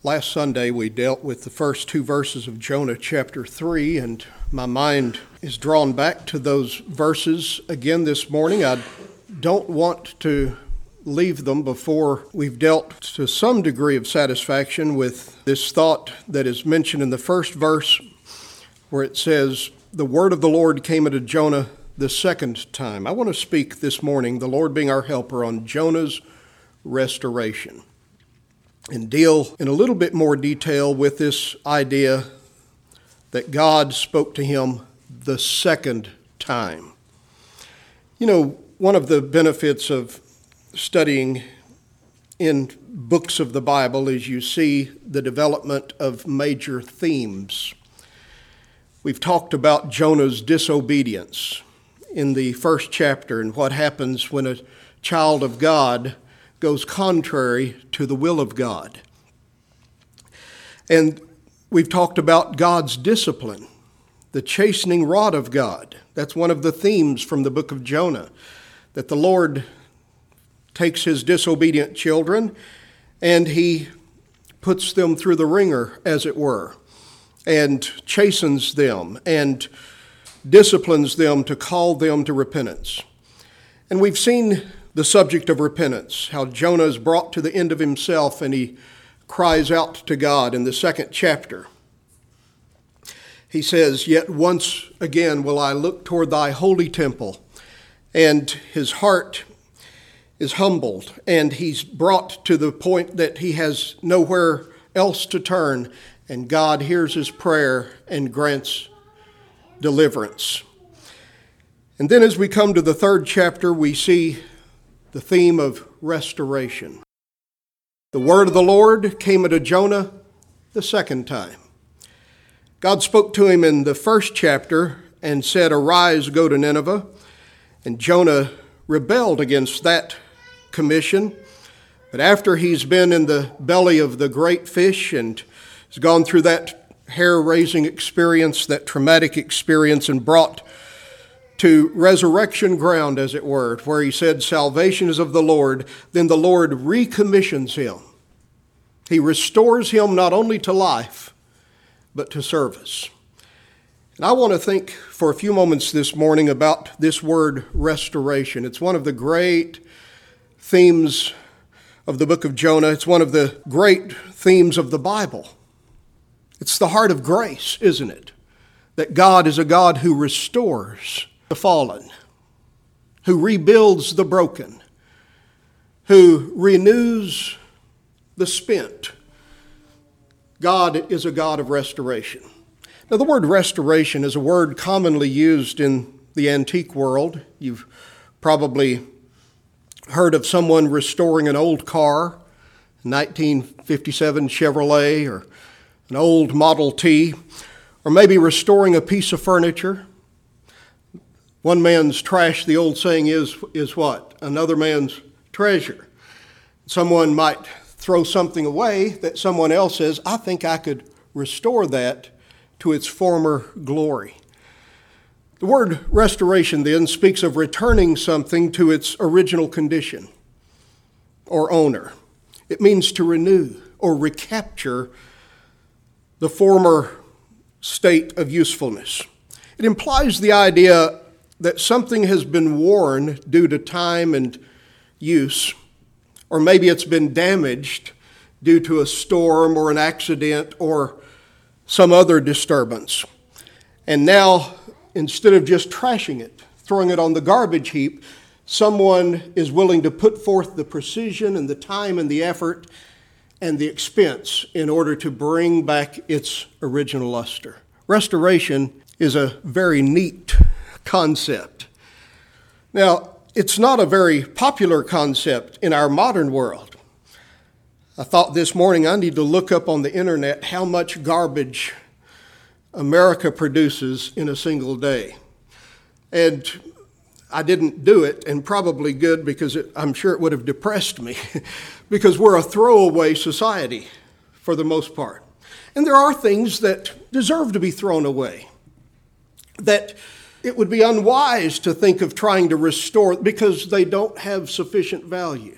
Last Sunday we dealt with the first two verses of Jonah chapter 3, and my mind is drawn back to those verses again this morning. I don't want to leave them before we've dealt to some degree of satisfaction with this thought that is mentioned in the first verse, where it says, "The word of the Lord came unto Jonah the second time." I want to speak this morning, the Lord being our helper, on Jonah's restoration, and deal in a little bit more detail with this idea that God spoke to him the second time. You know, one of the benefits of studying in books of the Bible is you see the development of major themes. We've talked about Jonah's disobedience in the first chapter and what happens when a child of God goes contrary to the will of God. And we've talked about God's discipline, the chastening rod of God. That's one of the themes from the book of Jonah, that the Lord takes his disobedient children and he puts them through the ringer, as it were, and chastens them and disciplines them to call them to repentance. And we've seen the subject of repentance, how Jonah is brought to the end of himself and he cries out to God in the second chapter. He says, "Yet once again will I look toward thy holy temple." And his heart is humbled, and he's brought to the point that he has nowhere else to turn, and God hears his prayer and grants deliverance. And then as we come to the third chapter, we see the theme of restoration. The word of the Lord came unto Jonah the second time. God spoke to him in the first chapter and said, "Arise, go to Nineveh." And Jonah rebelled against that commission. But after he's been in the belly of the great fish and has gone through that hair-raising experience, that traumatic experience, and brought to resurrection ground, as it were, where he said, "Salvation is of the Lord," then the Lord recommissions him. He restores him not only to life, but to service. And I want to think for a few moments this morning about this word restoration. It's one of the great themes of the book of Jonah. It's one of the great themes of the Bible. It's the heart of grace, isn't it? That God is a God who restores the fallen, who rebuilds the broken, who renews the spent. God is a God of restoration. Now, the word restoration is a word commonly used in the antique world. You've probably heard of someone restoring an old car, a 1957 Chevrolet, or an old Model T, or maybe restoring a piece of furniture. One man's trash, the old saying is what? Another man's treasure. Someone might throw something away that someone else says, "I think I could restore that to its former glory." The word restoration then speaks of returning something to its original condition or owner. It means to renew or recapture the former state of usefulness. It implies the idea that something has been worn due to time and use, or maybe it's been damaged due to a storm or an accident or some other disturbance. And now, instead of just trashing it, throwing it on the garbage heap, someone is willing to put forth the precision and the time and the effort and the expense in order to bring back its original luster. Restoration is a very neat concept. Now, it's not a very popular concept in our modern world. I thought this morning I need to look up on the internet how much garbage America produces in a single day. And I didn't do it, and probably good, because I'm sure it would have depressed me, because we're a throwaway society for the most part. And there are things that deserve to be thrown away, that it would be unwise to think of trying to restore because they don't have sufficient value.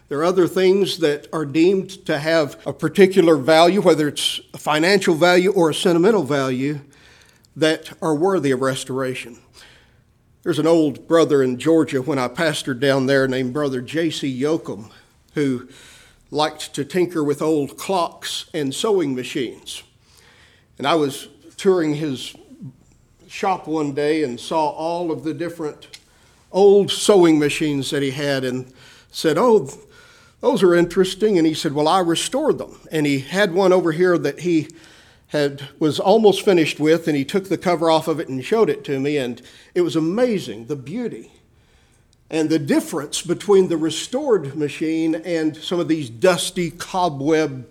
There are other things that are deemed to have a particular value, whether it's a financial value or a sentimental value, that are worthy of restoration. There's an old brother in Georgia when I pastored down there named Brother J.C. Yoakum, who liked to tinker with old clocks and sewing machines. And I was touring his shop one day and saw all of the different old sewing machines that he had and said, "Oh, those are interesting." And he said, "Well, I restored them." And he had one over here that he was almost finished with, and he took the cover off of it and showed it to me, and it was amazing, the beauty and the difference between the restored machine and some of these dusty, cobweb,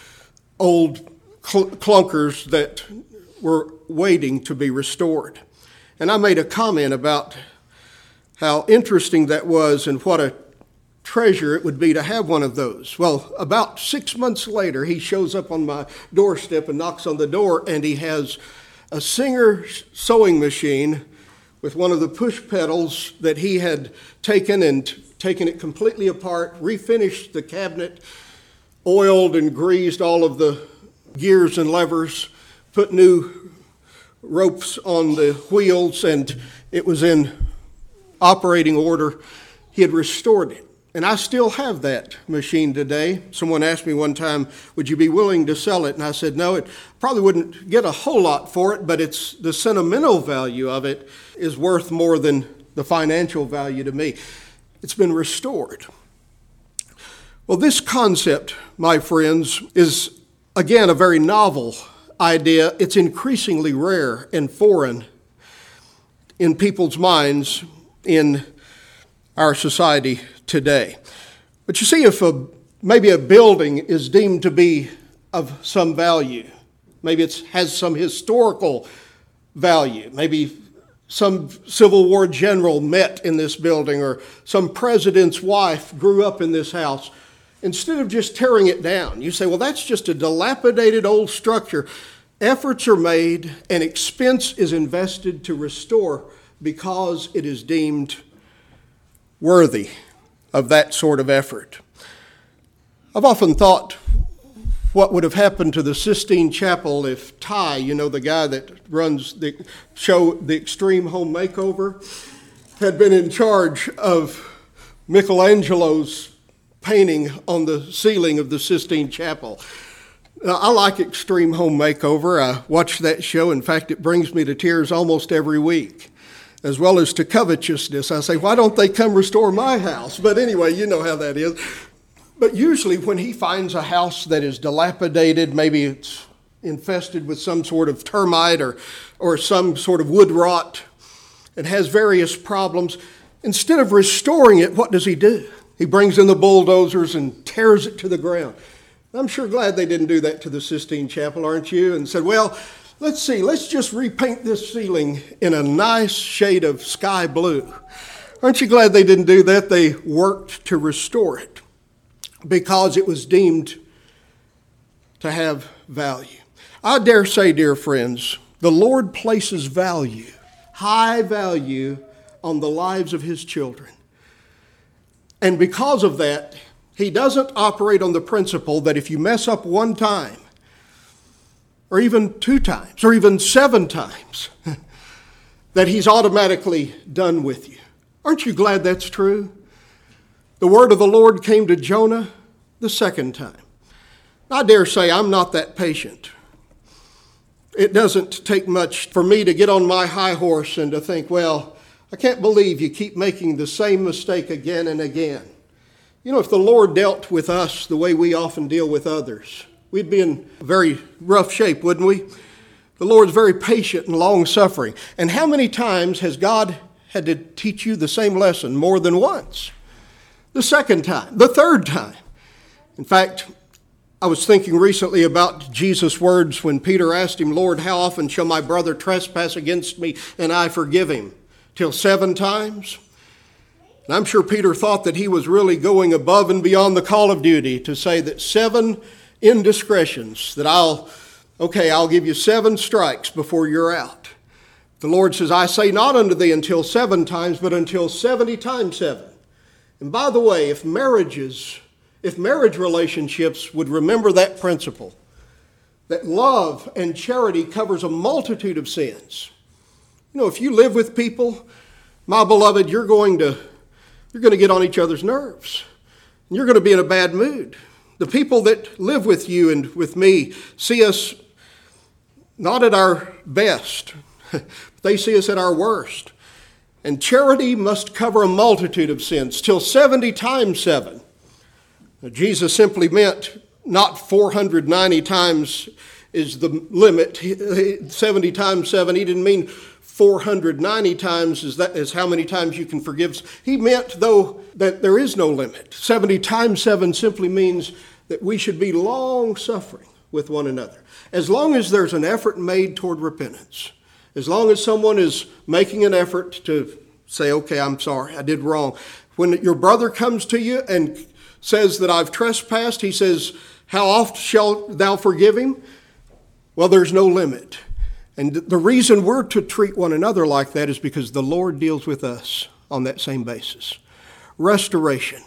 old clunkers that were waiting to be restored. And I made a comment about how interesting that was and what a treasure it would be to have one of those. Well, about 6 months later, he shows up on my doorstep and knocks on the door, and he has a Singer sewing machine with one of the push pedals that he had taken it completely apart, refinished the cabinet, oiled and greased all of the gears and levers, put new ropes on the wheels, and it was in operating order. He had restored it. And I still have that machine today. Someone asked me one time, "Would you be willing to sell it?" And I said, "No, it probably wouldn't get a whole lot for it, but it's the sentimental value of it is worth more than the financial value to me. It's been restored." Well, this concept, my friends, is again a very novel idea. It's increasingly rare and foreign in people's minds in our society today. But you see, if maybe a building is deemed to be of some value, maybe it has some historical value, maybe some Civil War general met in this building, or some president's wife grew up in this house, instead of just tearing it down, you say, "Well, that's just a dilapidated old structure." Efforts are made and expense is invested to restore because it is deemed worthy of that sort of effort. I've often thought what would have happened to the Sistine Chapel if Ty, the guy that runs the show, The Extreme Home Makeover, had been in charge of Michelangelo's painting on the ceiling of the Sistine Chapel. Now, I like Extreme Home Makeover. I watch that show. In fact, it brings me to tears almost every week, as well as to covetousness. I say, "Why don't they come restore my house?" But anyway, you know how that is. But usually when he finds a house that is dilapidated, maybe it's infested with some sort of termite or some sort of wood rot, it has various problems, instead of restoring it, what does he do? He brings in the bulldozers and tears it to the ground. I'm sure glad they didn't do that to the Sistine Chapel, aren't you? And said, "Well, let's just repaint this ceiling in a nice shade of sky blue." Aren't you glad they didn't do that? They worked to restore it because it was deemed to have value. I dare say, dear friends, the Lord places value, high value, on the lives of his children. And because of that, he doesn't operate on the principle that if you mess up one time, or even 2 times, or even 7 times, that he's automatically done with you. Aren't you glad that's true? The word of the Lord came to Jonah the 2nd time. I dare say I'm not that patient. It doesn't take much for me to get on my high horse and to think, "Well, I can't believe you keep making the same mistake again and again." If the Lord dealt with us the way we often deal with others, we'd be in very rough shape, wouldn't we? The Lord's very patient and long-suffering. And how many times has God had to teach you the same lesson? More than once. The 2nd time, the 3rd time. In fact, I was thinking recently about Jesus' words when Peter asked him, "Lord, how often shall my brother trespass against me and I forgive him? Till 7 times?" And I'm sure Peter thought that he was really going above and beyond the call of duty to say that 7 indiscretions, that I'll give you 7 strikes before you're out. The Lord says, "I say not unto thee until 7 times, but until 70 times 7. And by the way, if marriage relationships would remember that principle, that love and charity covers a multitude of sins. You know, if you live with people, my beloved, you're going to get on each other's nerves. And you're going to be in a bad mood. The people that live with you and with me see us not at our best. They see us at our worst. And charity must cover a multitude of sins, till 70 times 7. Now, Jesus simply meant not 490 times is the limit. 70 times 7, he didn't mean 490 times is how many times you can forgive. He meant, though, that there is no limit. 70 times 7 simply means that we should be long-suffering with one another. As long as there's an effort made toward repentance, as long as someone is making an effort to say, okay, I'm sorry, I did wrong. When your brother comes to you and says that I've trespassed, he says, how oft shalt thou forgive him? Well, there's no limit. And the reason we're to treat one another like that is because the Lord deals with us on that same basis. Restoration.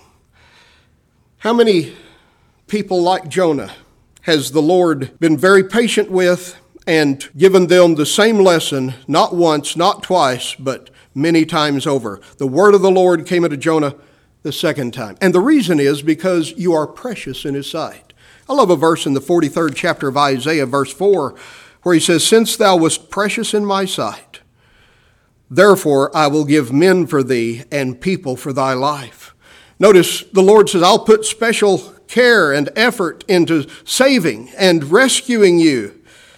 How many people like Jonah has the Lord been very patient with and given them the same lesson, not once, not twice, but many times over? The word of the Lord came unto Jonah the second time. And the reason is because you are precious in his sight. I love a verse in the 43rd chapter of Isaiah, verse 4, where he says, since thou wast precious in my sight, therefore I will give men for thee and people for thy life. Notice the Lord says, I'll put special care and effort into saving and rescuing you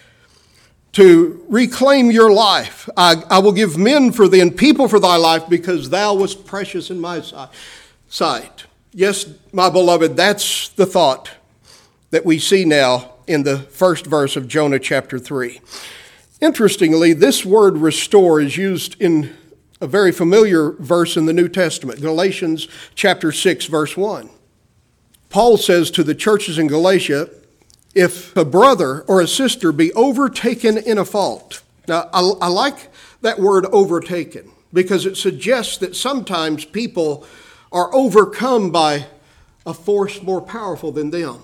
to reclaim your life. I will give men for thee and people for thy life because thou wast precious in my sight. Yes, my beloved, that's the thought that we see now in the first verse of Jonah chapter 3. Interestingly, this word restore is used in a very familiar verse in the New Testament, Galatians chapter 6, verse 1. Paul says to the churches in Galatia, if a brother or a sister be overtaken in a fault. Now, I like that word overtaken because it suggests that sometimes people are overcome by a force more powerful than them.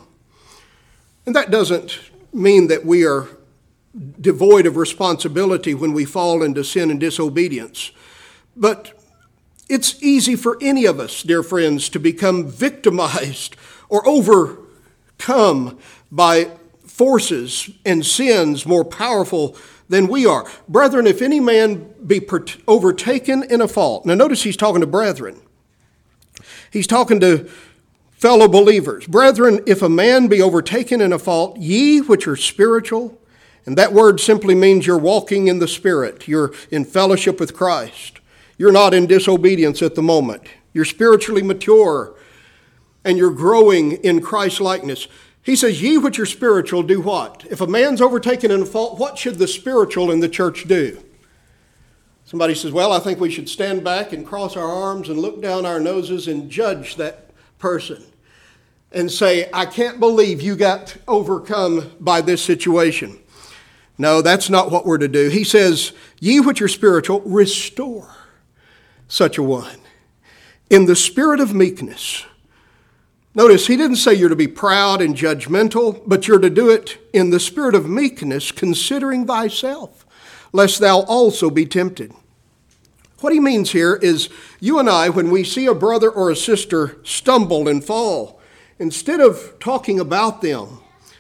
And that doesn't mean that we are devoid of responsibility when we fall into sin and disobedience. But it's easy for any of us, dear friends, to become victimized or overcome by forces and sins more powerful than we are. Brethren, if any man be overtaken in a fault. Now notice he's talking to brethren. He's talking to fellow believers. Brethren, if a man be overtaken in a fault, ye which are spiritual, and that word simply means you're walking in the Spirit. You're in fellowship with Christ. You're not in disobedience at the moment. You're spiritually mature, and you're growing in Christ-likeness. He says, ye which are spiritual, do what? If a man's overtaken in a fault, what should the spiritual in the church do? Somebody says, well, I think we should stand back and cross our arms and look down our noses and judge that person and say, I can't believe you got overcome by this situation. No, that's not what we're to do. He says, ye which are spiritual, restore such a one in the spirit of meekness. Notice, he didn't say you're to be proud and judgmental, but you're to do it in the spirit of meekness, considering thyself, lest thou also be tempted. What he means here is you and I, when we see a brother or a sister stumble and fall, instead of talking about them,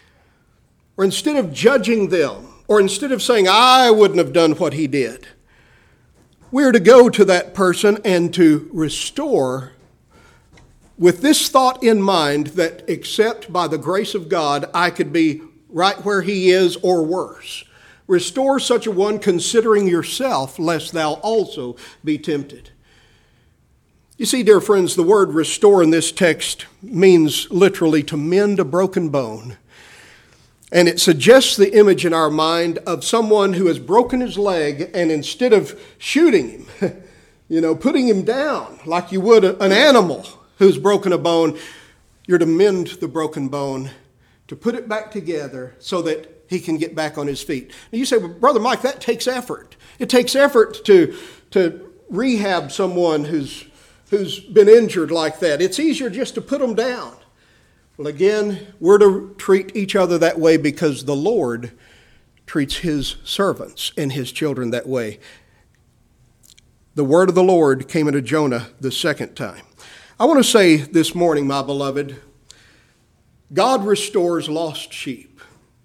or instead of judging them, or instead of saying, I wouldn't have done what he did, we're to go to that person and to restore with this thought in mind that except by the grace of God, I could be right where he is or worse. Restore such a one considering yourself, lest thou also be tempted. You see, dear friends, the word restore in this text means literally to mend a broken bone. And it suggests the image in our mind of someone who has broken his leg, and instead of shooting him, putting him down like you would an animal who's broken a bone, you're to mend the broken bone, to put it back together so that he can get back on his feet. Now you say, well, Brother Mike, that takes effort. It takes effort to rehab someone who's who's been injured like that. It's easier just to put them down. Well, again, we're to treat each other that way because the Lord treats his servants and his children that way. The word of the Lord came into Jonah the second time. I want to say this morning, my beloved, God restores lost sheep.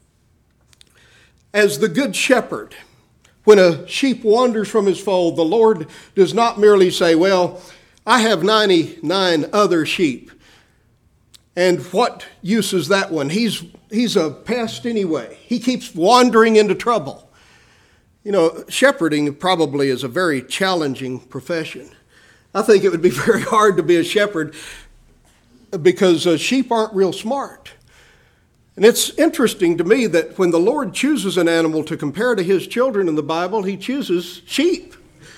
As the good shepherd, when a sheep wanders from his fold, the Lord does not merely say, well, I have 99 other sheep. And what use is that one? He's a pest anyway. He keeps wandering into trouble. You know, shepherding probably is a very challenging profession. I think it would be very hard to be a shepherd because sheep aren't real smart. And it's interesting to me that when the Lord chooses an animal to compare to his children in the Bible, he chooses sheep.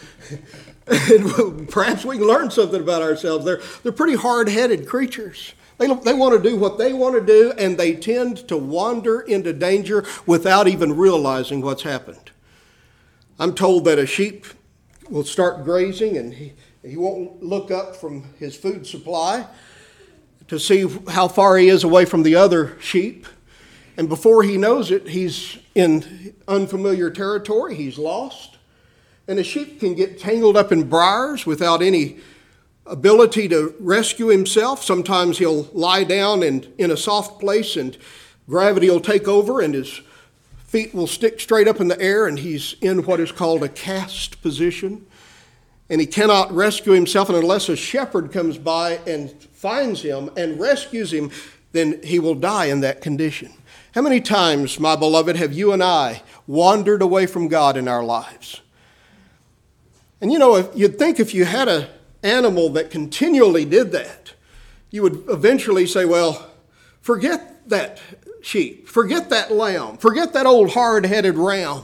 And perhaps we can learn something about ourselves. They're pretty hard-headed creatures. They want to do what they want to do, and they tend to wander into danger without even realizing what's happened. I'm told that a sheep will start grazing, and he won't look up from his food supply to see how far he is away from the other sheep. And before he knows it, he's in unfamiliar territory. He's lost. And a sheep can get tangled up in briars without any ability to rescue himself. Sometimes he'll lie down in a soft place and gravity will take over and his feet will stick straight up in the air and he's in what is called a cast position. And he cannot rescue himself, and unless a shepherd comes by and finds him and rescues him, then he will die in that condition. How many times, my beloved, have you and I wandered away from God in our lives? And you know, you'd think if you had an animal that continually did that, you would eventually say, well, forget that sheep, forget that lamb, forget that old hard-headed ram.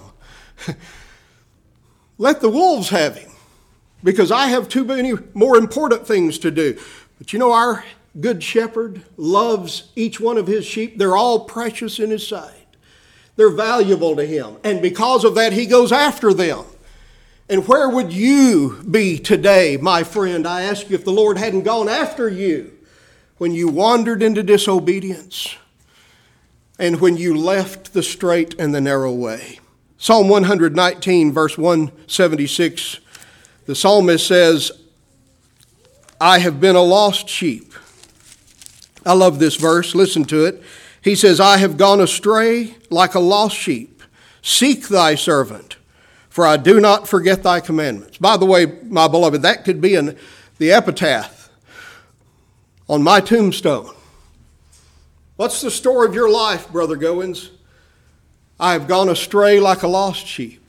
Let the wolves have him, because I have too many more important things to do. But you know, our good shepherd loves each one of his sheep. They're all precious in his sight. They're valuable to him. And because of that, he goes after them. And where would you be today, my friend? I ask you, if the Lord hadn't gone after you when you wandered into disobedience and when you left the straight and the narrow way. Psalm 119, verse 176, the psalmist says, I have been a lost sheep. I love this verse. Listen to it. He says, I have gone astray like a lost sheep. Seek thy servant, for I do not forget thy commandments. By the way, my beloved, that could be in the epitaph on my tombstone. What's the story of your life, Brother Goins? I have gone astray like a lost sheep.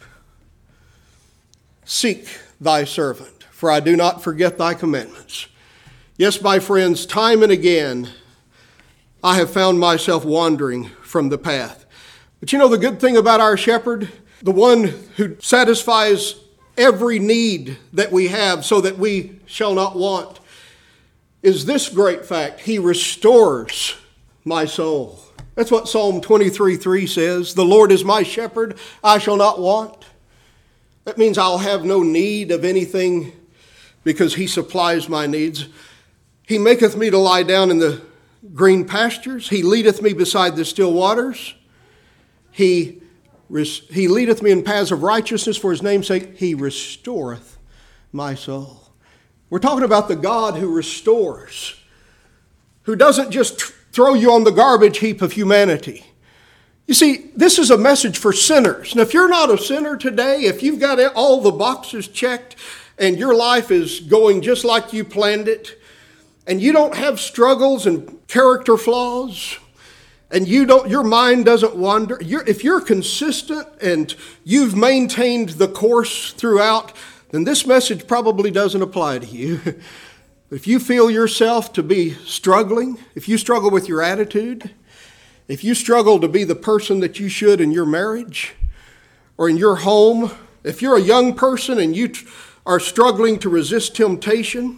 Seek thy servant, for I do not forget thy commandments. Yes, my friends, time and again, I have found myself wandering from the path. But you know the good thing about our shepherd? The one who satisfies every need that we have so that we shall not want, is this great fact: he restores my soul. That's what Psalm 23:3 says. The Lord is my shepherd, I shall not want. That means I'll have no need of anything because he supplies my needs. He maketh me to lie down in the green pastures. He leadeth me beside the still waters. He leadeth me in paths of righteousness for his name's sake. He restoreth my soul. We're talking about the God who restores, who doesn't just throw you on the garbage heap of humanity. You see, this is a message for sinners. And if you're not a sinner today, if you've got all the boxes checked and your life is going just like you planned it, and you don't have struggles and character flaws, and your mind doesn't wander, if you're consistent and you've maintained the course throughout, then this message probably doesn't apply to you. If you feel yourself to be struggling, if you struggle with your attitude, if you struggle to be the person that you should in your marriage or in your home, if you're a young person and you are struggling to resist temptation,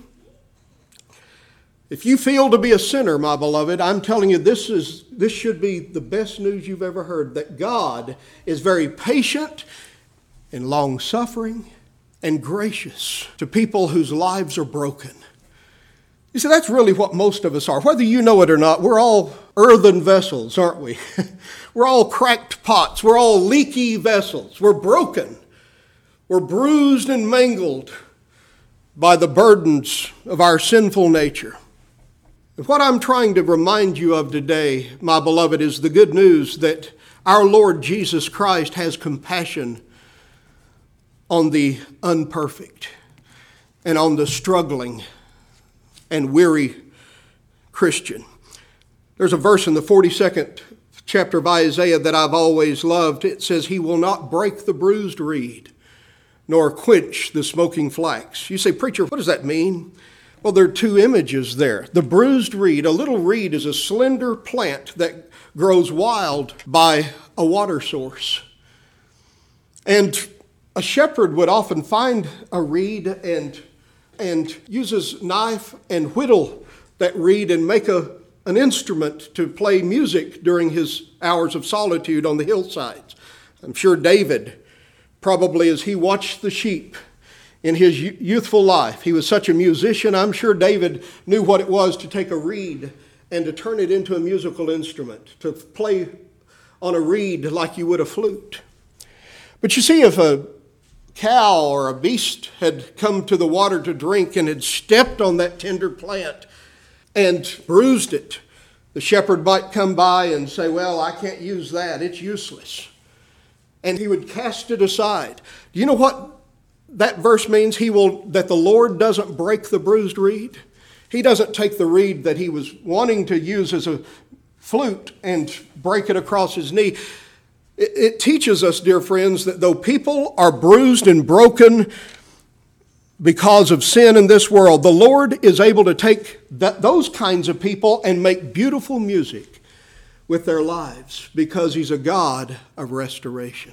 if you feel to be a sinner, my beloved, I'm telling you, this should be the best news you've ever heard, that God is very patient and long-suffering and gracious to people whose lives are broken. You see, that's really what most of us are. Whether you know it or not, we're all earthen vessels, aren't we? We're all cracked pots. We're all leaky vessels. We're broken. We're bruised and mangled by the burdens of our sinful nature. And what I'm trying to remind you of today, my beloved, is the good news that our Lord Jesus Christ has compassion on the unperfect and on the struggling and weary Christian. There's a verse in the 42nd chapter of Isaiah that I've always loved. It says, "He will not break the bruised reed, nor quench the smoking flax." You say, "Preacher, what does that mean?" Well, there are two images there. The bruised reed, a little reed is a slender plant that grows wild by a water source. And a shepherd would often find a reed and use his knife and whittle that reed and make an instrument to play music during his hours of solitude on the hillsides. I'm sure David, probably as he watched the sheep in his youthful life, he was such a musician. I'm sure David knew what it was to take a reed and to turn it into a musical instrument, to play on a reed like you would a flute. But you see, if a cow or a beast had come to the water to drink and had stepped on that tender plant and bruised it, the shepherd might come by and say, "Well, I can't use that. It's useless." And he would cast it aside. Do you know what that verse means? That the Lord doesn't break the bruised reed. He doesn't take the reed that he was wanting to use as a flute and break it across his knee. It teaches us, dear friends, that though people are bruised and broken because of sin in this world, the Lord is able to take those kinds of people and make beautiful music with their lives because he's a God of restoration.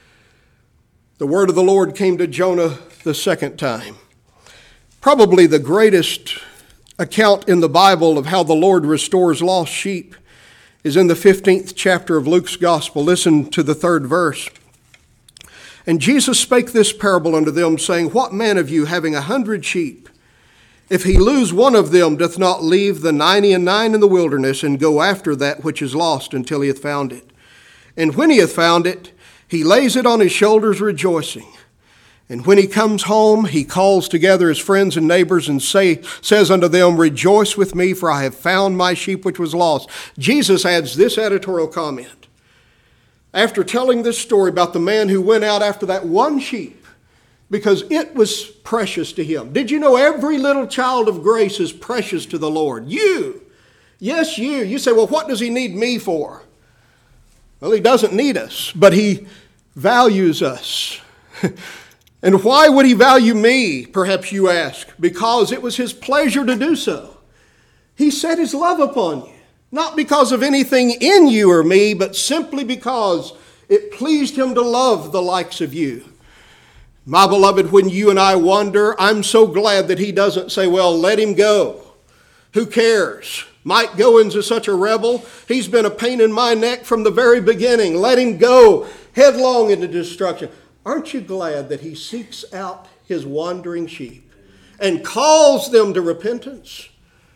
The word of the Lord came to Jonah the second time. Probably the greatest account in the Bible of how the Lord restores lost sheep is in the 15th chapter of Luke's Gospel. Listen to the 3rd verse. "And Jesus spake this parable unto them, saying, What man of you, having 100 sheep, if he lose one of them, doth not leave the 99 in the wilderness, and go after that which is lost until he hath found it? And when he hath found it, he lays it on his shoulders rejoicing. And when he comes home, he calls together his friends and neighbors and says unto them, Rejoice with me, for I have found my sheep which was lost." Jesus adds this editorial comment. After telling this story about the man who went out after that one sheep because it was precious to him. Did you know every little child of grace is precious to the Lord? You. Yes, you. You say, "Well, what does he need me for?" Well, he doesn't need us, but he values us. And why would he value me, perhaps you ask? Because it was his pleasure to do so. He set his love upon you, not because of anything in you or me, but simply because it pleased him to love the likes of you. My beloved, when you and I wander, I'm so glad that he doesn't say, "Well, let him go. Who cares? Mike Goins is such a rebel. He's been a pain in my neck from the very beginning. Let him go headlong into destruction." Aren't you glad that he seeks out his wandering sheep and calls them to repentance?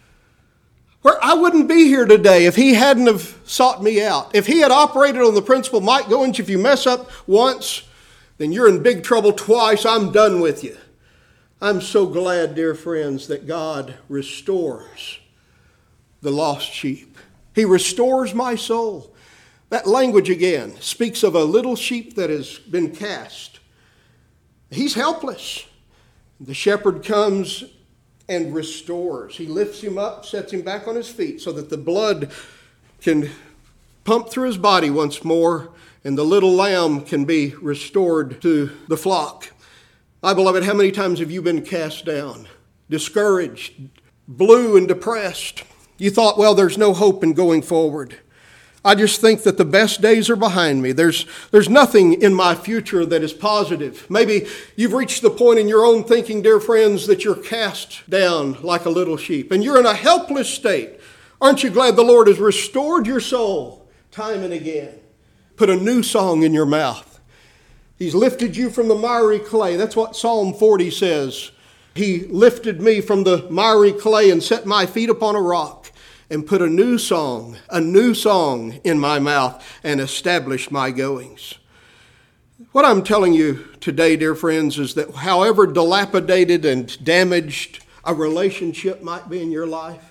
Where I wouldn't be here today if he hadn't have sought me out. If he had operated on the principle, "Mike Goins, if you mess up once, then you're in big trouble twice. I'm done with you." I'm so glad, dear friends, that God restores the lost sheep. He restores my soul. That language again speaks of a little sheep that has been cast. He's helpless. The shepherd comes and restores. He lifts him up, sets him back on his feet so that the blood can pump through his body once more and the little lamb can be restored to the flock. My beloved, how many times have you been cast down, discouraged, blue and depressed? You thought, "Well, there's no hope in going forward. I just think that the best days are behind me. There's nothing in my future that is positive." Maybe you've reached the point in your own thinking, dear friends, that you're cast down like a little sheep and you're in a helpless state. Aren't you glad the Lord has restored your soul time and again? Put a new song in your mouth. He's lifted you from the miry clay. That's what Psalm 40 says. He lifted me from the miry clay and set my feet upon a rock and put a new song in my mouth and established my goings. What I'm telling you today, dear friends, is that however dilapidated and damaged a relationship might be in your life,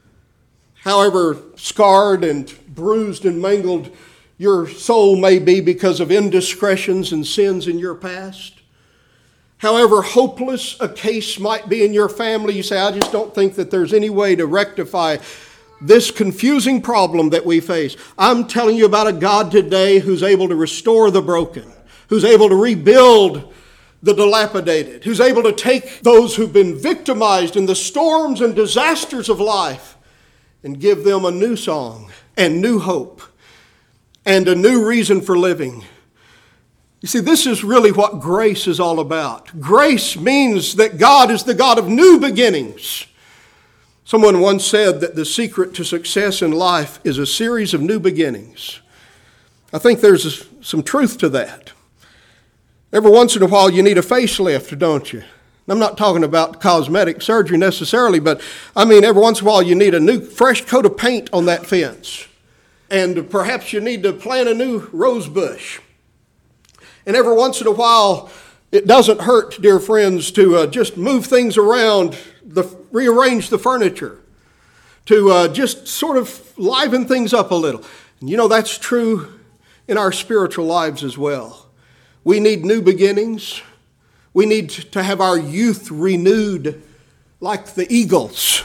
however scarred and bruised and mangled your soul may be because of indiscretions and sins in your past, however hopeless a case might be in your family, you say, I just don't think that there's any way to rectify this confusing problem that we face. I'm telling you about a God today who's able to restore the broken, who's able to rebuild the dilapidated, who's able to take those who've been victimized in the storms and disasters of life and give them a new song and new hope and a new reason for living. You see, this is really what grace is all about. Grace means that God is the God of new beginnings. Someone once said that the secret to success in life is a series of new beginnings. I think there's some truth to that. Every once in a while you need a facelift, don't you? I'm not talking about cosmetic surgery necessarily, but I mean every once in a while you need a new fresh coat of paint on that fence. And perhaps you need to plant a new rose bush. And every once in a while, it doesn't hurt, dear friends, to just move things around, rearrange the furniture, to just sort of liven things up a little. And you know, that's true in our spiritual lives as well. We need new beginnings. We need to have our youth renewed like the eagles.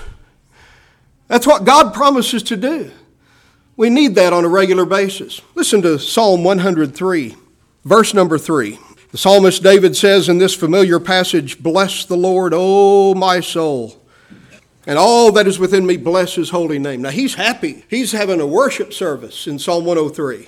That's what God promises to do. We need that on a regular basis. Listen to Psalm 103. Verse number 3, the psalmist David says in this familiar passage, bless the Lord, O my soul, and all that is within me, bless his holy name. Now he's happy. He's having a worship service in Psalm 103.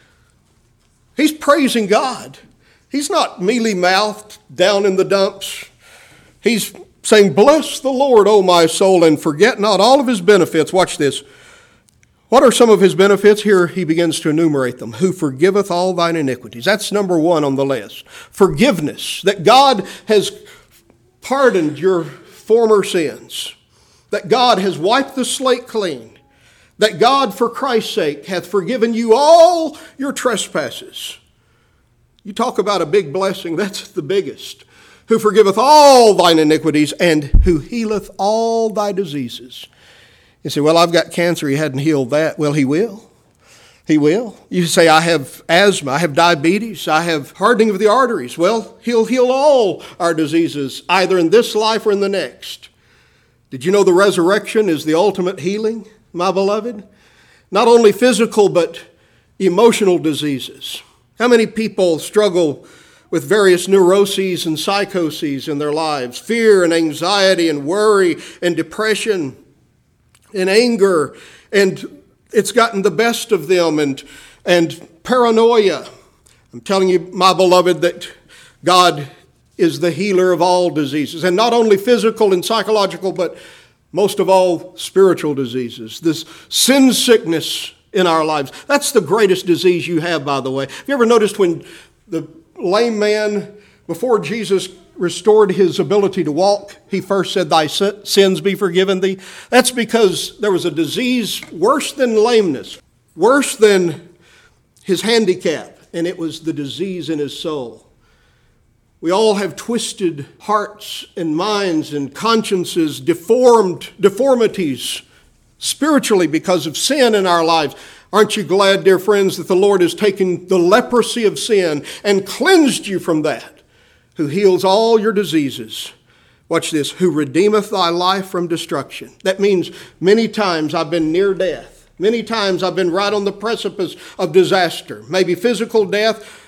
He's praising God. He's not mealy-mouthed down in the dumps. He's saying, bless the Lord, O my soul, and forget not all of his benefits. Watch this. What are some of his benefits? Here he begins to enumerate them. Who forgiveth all thine iniquities. That's number one on the list. Forgiveness. That God has pardoned your former sins. That God has wiped the slate clean. That God, for Christ's sake, hath forgiven you all your trespasses. You talk about a big blessing, that's the biggest. Who forgiveth all thine iniquities and who healeth all thy diseases. You say, well, I've got cancer, he hadn't healed that. Well, he will. He will. You say, I have asthma, I have diabetes, I have hardening of the arteries. Well, he'll heal all our diseases, either in this life or in the next. Did you know the resurrection is the ultimate healing, my beloved? Not only physical, but emotional diseases. How many people struggle with various neuroses and psychoses in their lives? Fear and anxiety and worry and depression and anger, and it's gotten the best of them, and paranoia. I'm telling you, my beloved, that God is the healer of all diseases, and not only physical and psychological, but most of all spiritual diseases. This sin sickness in our lives, that's the greatest disease you have, by the way. Have you ever noticed when the lame man, before Jesus restored his ability to walk, he first said, thy sins be forgiven thee? That's because there was a disease worse than lameness, worse than his handicap, and it was the disease in his soul. We all have twisted hearts and minds and consciences, deformities spiritually because of sin in our lives. Aren't you glad, dear friends, that the Lord has taken the leprosy of sin and cleansed you from that? Who heals all your diseases. Watch this. Who redeemeth thy life from destruction. That means many times I've been near death. Many times I've been right on the precipice of disaster. Maybe physical death,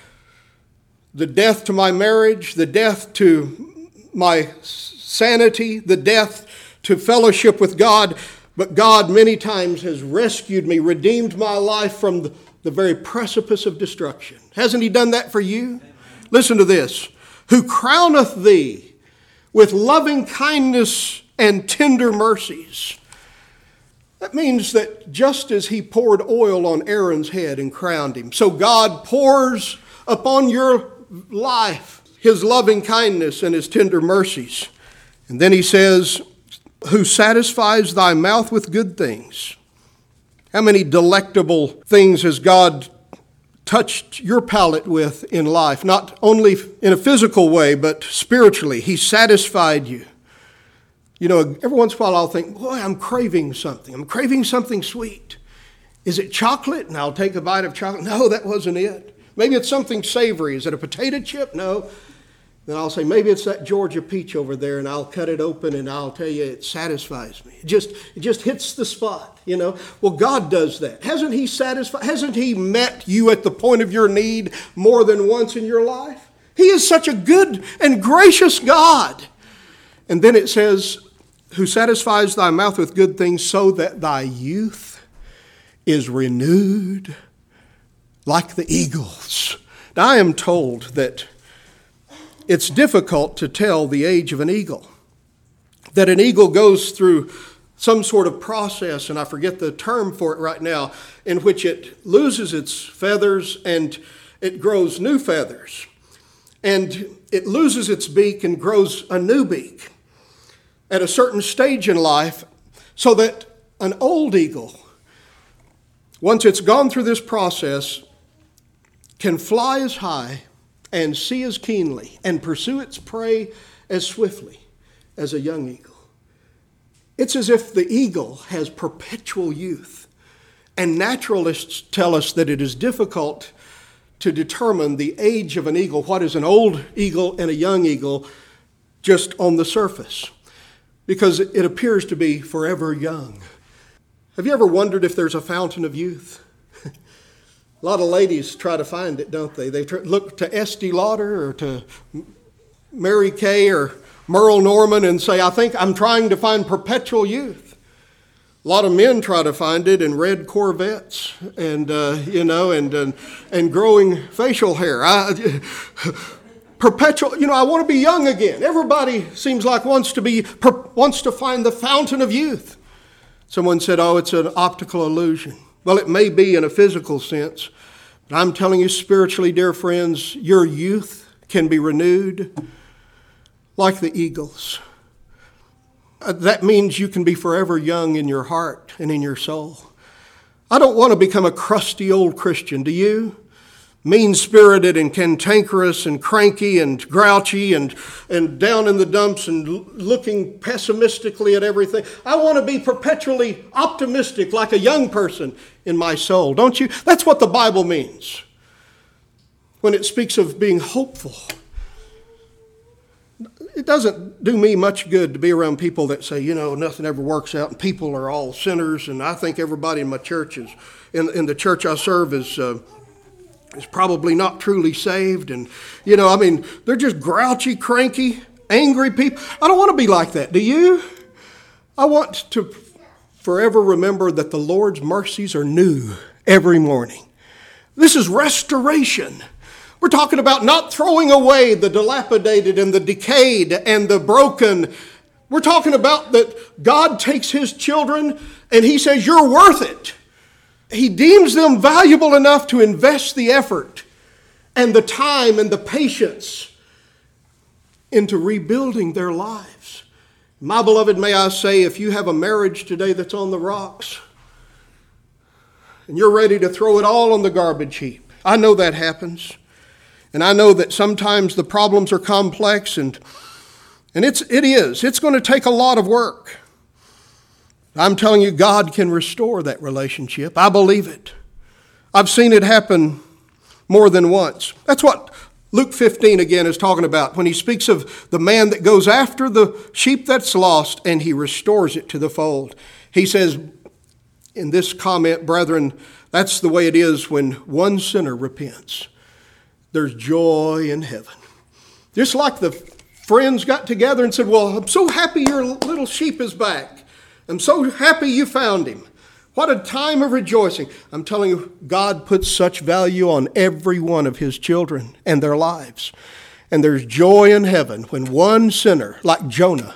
the death to my marriage, the death to my sanity, the death to fellowship with God. But God many times has rescued me, redeemed my life from the very precipice of destruction. Hasn't he done that for you? Listen to this. Who crowneth thee with loving kindness and tender mercies. That means that just as he poured oil on Aaron's head and crowned him, so God pours upon your life his loving kindness and his tender mercies. And then he says, who satisfies thy mouth with good things. How many delectable things has God touched your palate with in life? Not only in a physical way, but spiritually. He satisfied you. You know, every once in a while I'll think, boy, I'm craving something. I'm craving something sweet. Is it chocolate? And I'll take a bite of chocolate. No, that wasn't it. Maybe it's something savory. Is it a potato chip? No. Then I'll say, maybe it's that Georgia peach over there, and I'll cut it open, and I'll tell you, it satisfies me. It just hits the spot, you know. Well, God does that. Hasn't He satisfied? Hasn't He met you at the point of your need more than once in your life? He is such a good and gracious God. And then it says, who satisfies thy mouth with good things so that thy youth is renewed like the eagles. Now, I am told that it's difficult to tell the age of an eagle. That an eagle goes through some sort of process, and I forget the term for it right now, in which it loses its feathers and it grows new feathers. And it loses its beak and grows a new beak at a certain stage in life, so that an old eagle, once it's gone through this process, can fly as high and see as keenly and pursue its prey as swiftly as a young eagle. It's as if the eagle has perpetual youth. And naturalists tell us that it is difficult to determine the age of an eagle, what is an old eagle and a young eagle, just on the surface, because it appears to be forever young. Have you ever wondered if there's a fountain of youth? A lot of ladies try to find it, don't they? They look to Estee Lauder or to Mary Kay or Merle Norman and say, I think I'm trying to find perpetual youth. A lot of men try to find it in red Corvettes and growing facial hair. Perpetual, I want to be young again. Everybody seems like wants to find the fountain of youth. Someone said, oh, it's an optical illusion. Well, it may be in a physical sense, but I'm telling you spiritually, dear friends, your youth can be renewed like the eagles. That means you can be forever young in your heart and in your soul. I don't want to become a crusty old Christian, do you? Mean-spirited and cantankerous and cranky and grouchy and down in the dumps and looking pessimistically at everything. I want to be perpetually optimistic like a young person in my soul, don't you? That's what the Bible means when it speaks of being hopeful. It doesn't do me much good to be around people that say, nothing ever works out and people are all sinners, and I think everybody in my church in the church I serve is probably not truly saved. And, they're just grouchy, cranky, angry people. I don't want to be like that. Do you? I want to forever remember that the Lord's mercies are new every morning. This is restoration. We're talking about not throwing away the dilapidated and the decayed and the broken. We're talking about that God takes His children and He says, you're worth it. He deems them valuable enough to invest the effort and the time and the patience into rebuilding their lives. My beloved, may I say, if you have a marriage today that's on the rocks and you're ready to throw it all on the garbage heap, I know that happens. And I know that sometimes the problems are complex and it's going to take a lot of work. I'm telling you, God can restore that relationship. I believe it. I've seen it happen more than once. That's what Luke 15 again is talking about when he speaks of the man that goes after the sheep that's lost and he restores it to the fold. He says in this comment, brethren, that's the way it is when one sinner repents. There's joy in heaven. Just like the friends got together and said, well, I'm so happy your little sheep is back. I'm so happy you found him. What a time of rejoicing. I'm telling you, God puts such value on every one of His children and their lives. And there's joy in heaven when one sinner, like Jonah,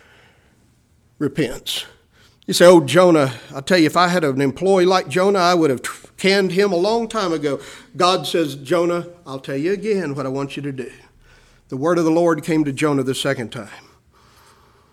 repents. You say, oh, Jonah, I'll tell you, if I had an employee like Jonah, I would have canned him a long time ago. God says, Jonah, I'll tell you again what I want you to do. The word of the Lord came to Jonah the second time.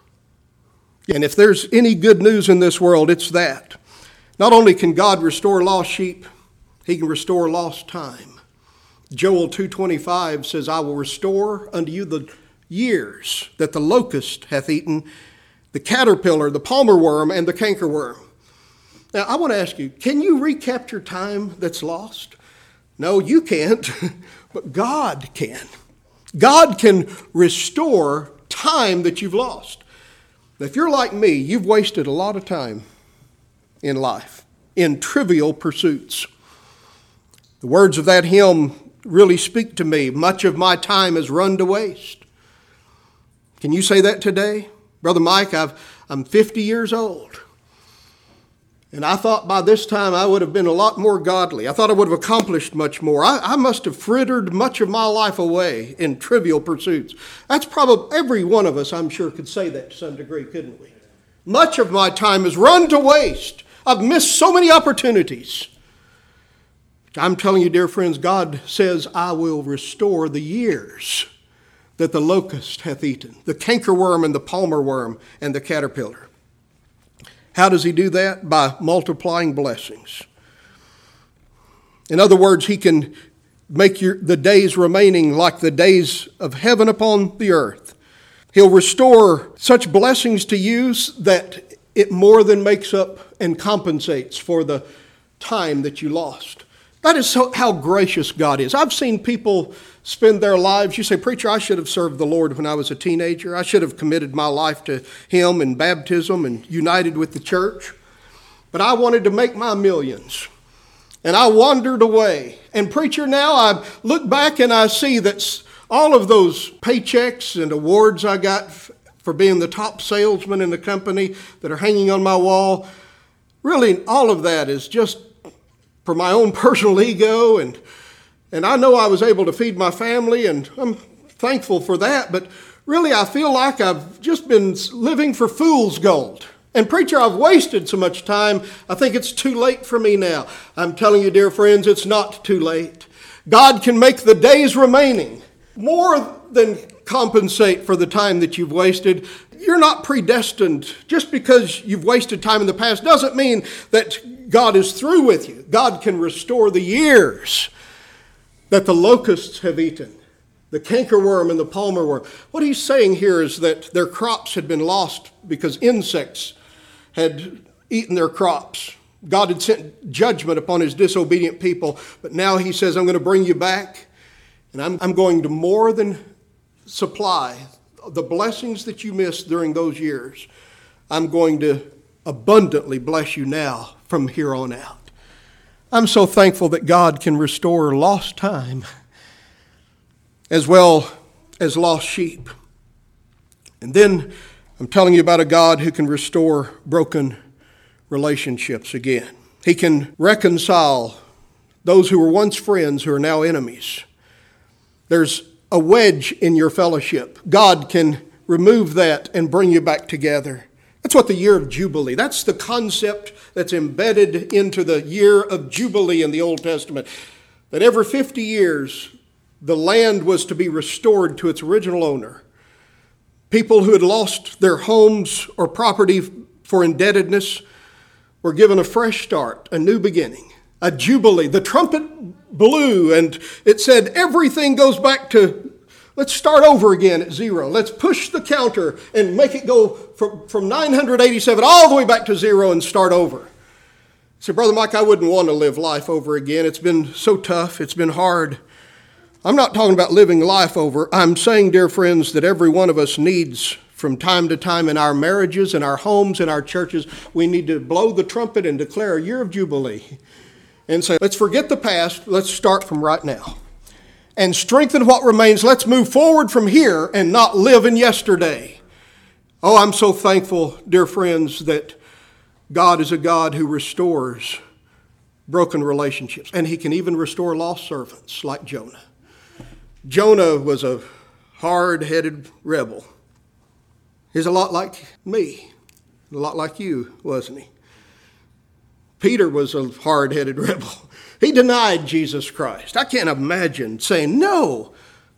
And if there's any good news in this world, it's that. Not only can God restore lost sheep, he can restore lost time. Joel 2:25 says, I will restore unto you the years that the locust hath eaten, the caterpillar, the palmer worm, and the cankerworm. Now, I want to ask you, can you recapture time that's lost? No, you can't, but God can. God can restore time that you've lost. Now, if you're like me, you've wasted a lot of time in life, in trivial pursuits. The words of that hymn really speak to me. Much of my time has run to waste. Can you say that today? Brother Mike, I'm 50 years old. And I thought by this time I would have been a lot more godly. I thought I would have accomplished much more. I must have frittered much of my life away in trivial pursuits. That's probably every one of us, I'm sure, could say that to some degree, couldn't we? Much of my time has run to waste. I've missed so many opportunities. I'm telling you, dear friends, God says, I will restore the years that the locust hath eaten, the cankerworm and the palmer worm and the caterpillar. How does he do that? By multiplying blessings. In other words, he can make the days remaining like the days of heaven upon the earth. He'll restore such blessings to you that it more than makes up and compensates for the time that you lost. That is how gracious God is. I've seen people spend their lives. You say, preacher, I should have served the Lord when I was a teenager. I should have committed my life to him in baptism and united with the church. But I wanted to make my millions. And I wandered away. And preacher, now I look back and I see that all of those paychecks and awards I got for being the top salesman in the company that are hanging on my wall, really all of that is just for my own personal ego, and I know I was able to feed my family, and I'm thankful for that, but really I feel like I've just been living for fool's gold. And preacher, I've wasted so much time, I think it's too late for me now. I'm telling you, dear friends, it's not too late. God can make the days remaining more than compensate for the time that you've wasted. You're not predestined. Just because you've wasted time in the past doesn't mean that God is through with you. God can restore the years that the locusts have eaten, the cankerworm and the palmer worm. What he's saying here is that their crops had been lost because insects had eaten their crops. God had sent judgment upon his disobedient people, but now he says, I'm going to bring you back, and I'm going to more than supply the blessings that you missed during those years. I'm going to abundantly bless you now from here on out. I'm so thankful that God can restore lost time as well as lost sheep. And then I'm telling you about a God who can restore broken relationships again. He can reconcile those who were once friends who are now enemies. There's a wedge in your fellowship. God can remove that and bring you back together. That's what the year of Jubilee, that's the concept that's embedded into the year of Jubilee in the Old Testament. That every 50 years, the land was to be restored to its original owner. People who had lost their homes or property for indebtedness were given a fresh start, a new beginning, a Jubilee. The trumpet blew and it said everything goes back to, let's start over again at zero. Let's push the counter and make it go from 987 all the way back to zero and start over. So, Brother Mike, I wouldn't want to live life over again. It's been so tough. It's been hard. I'm not talking about living life over. I'm saying, dear friends, that every one of us needs, from time to time in our marriages, in our homes, in our churches, we need to blow the trumpet and declare a year of Jubilee and say, let's forget the past. Let's start from right now and strengthen what remains. Let's move forward from here and not live in yesterday. Oh, I'm so thankful, dear friends, that God is a God who restores broken relationships. And he can even restore lost servants like Jonah. Jonah was a hard-headed rebel. He's a lot like me, a lot like you, wasn't he? Peter was a hard-headed rebel. He denied Jesus Christ. I can't imagine saying, no,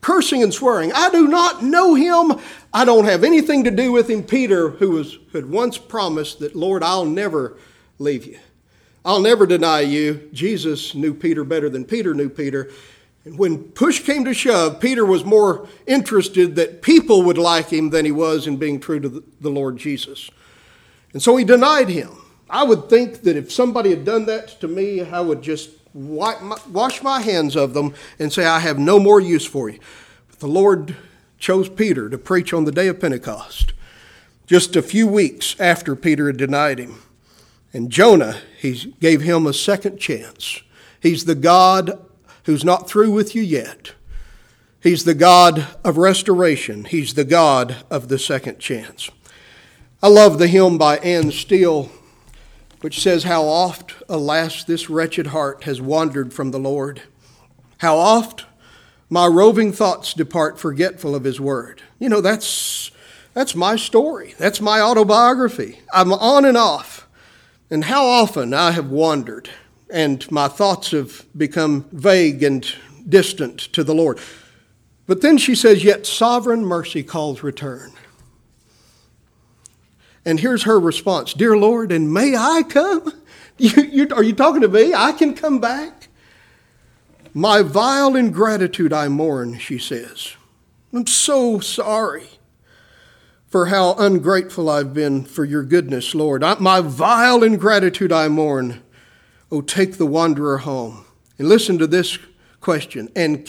cursing and swearing, I do not know him. I don't have anything to do with him. Peter, who had once promised that, Lord, I'll never leave you. I'll never deny you. Jesus knew Peter better than Peter knew Peter. And when push came to shove, Peter was more interested that people would like him than he was in being true to the Lord Jesus. And so he denied him. I would think that if somebody had done that to me, I would just wash my hands of them and say, I have no more use for you. But the Lord chose Peter to preach on the day of Pentecost, just a few weeks after Peter had denied him. And Jonah, he gave him a second chance. He's the God who's not through with you yet. He's the God of restoration. He's the God of the second chance. I love the hymn by Anne Steele, which says, how oft, alas, this wretched heart has wandered from the Lord. How oft my roving thoughts depart forgetful of his word. You know, that's my story. That's my autobiography. I'm on and off. And how often I have wandered and my thoughts have become vague and distant to the Lord. But then she says, yet sovereign mercy calls return. And here's her response. Dear Lord, and may I come? Are you talking to me? I can come back? My vile ingratitude I mourn, she says. I'm so sorry for how ungrateful I've been for your goodness, Lord. My vile ingratitude I mourn. Oh, take the wanderer home. And listen to this question. And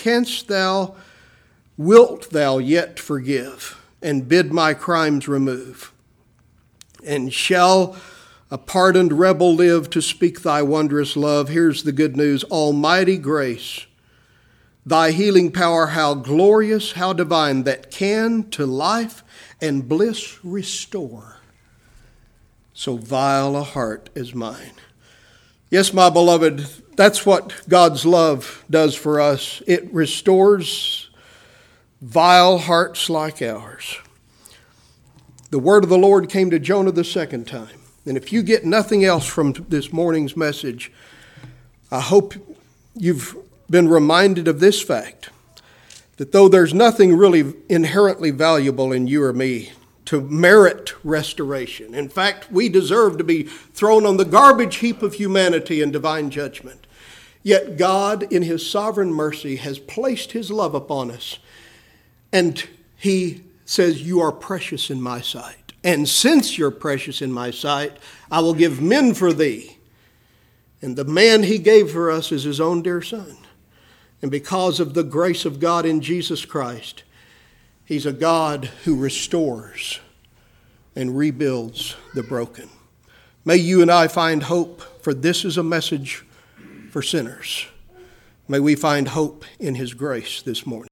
wilt thou yet forgive and bid my crimes remove? And shall a pardoned rebel live to speak thy wondrous love? Here's the good news. Almighty grace, thy healing power, how glorious, how divine, that can to life and bliss restore so vile a heart as mine. Yes, my beloved, that's what God's love does for us. It restores vile hearts like ours. The word of the Lord came to Jonah the second time. And if you get nothing else from this morning's message, I hope you've been reminded of this fact, that though there's nothing really inherently valuable in you or me to merit restoration, in fact, we deserve to be thrown on the garbage heap of humanity and divine judgment, yet God, in his sovereign mercy, has placed his love upon us. And he says, you are precious in my sight. And since you're precious in my sight, I will give men for thee. And the man he gave for us is his own dear son. And because of the grace of God in Jesus Christ, he's a God who restores and rebuilds the broken. May you and I find hope, for this is a message for sinners. May we find hope in his grace this morning.